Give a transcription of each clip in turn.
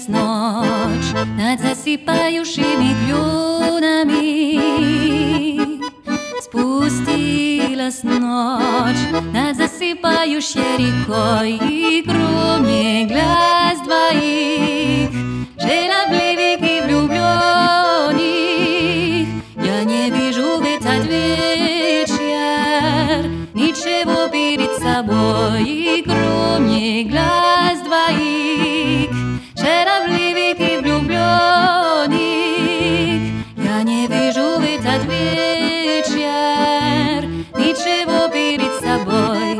Спустилась ночь над засыпающими клюнами. Спустилась ночь над засыпающей рекой, и кроме глаз двоих, желобливых и влюбленных, я не вижу в этот вечер ничего перед собой, и кроме глаз двоих, желобливых и влюбленных, я не вижу в этот вечер ничего перед собой.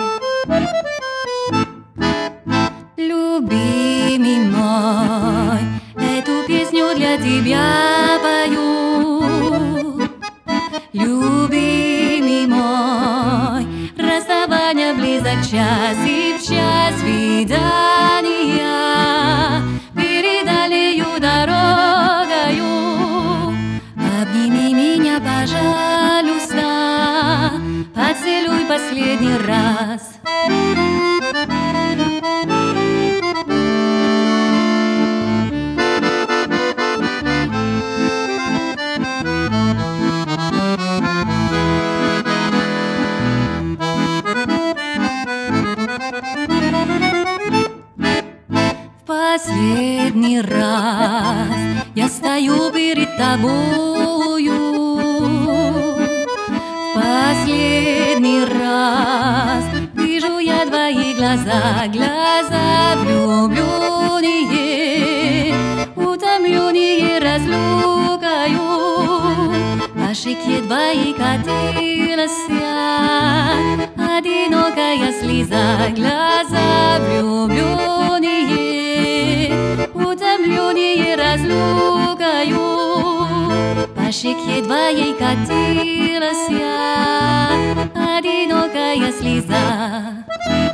Любимый мой, эту песню для тебя пою. Любимый мой, расставание близок час, и в час свидания перед дальнею дорогою обними меня, пожалуйста, поцелуй последний раз. Последний раз я стою перед тобою. Последний раз вижу я твои глаза, глаза влюбленные, утомленные разлукою. По щеке твоей катилась одинокая слеза, глаза влюбленные, утомленные разлукою. По щеке твоей катилась одинокая слеза.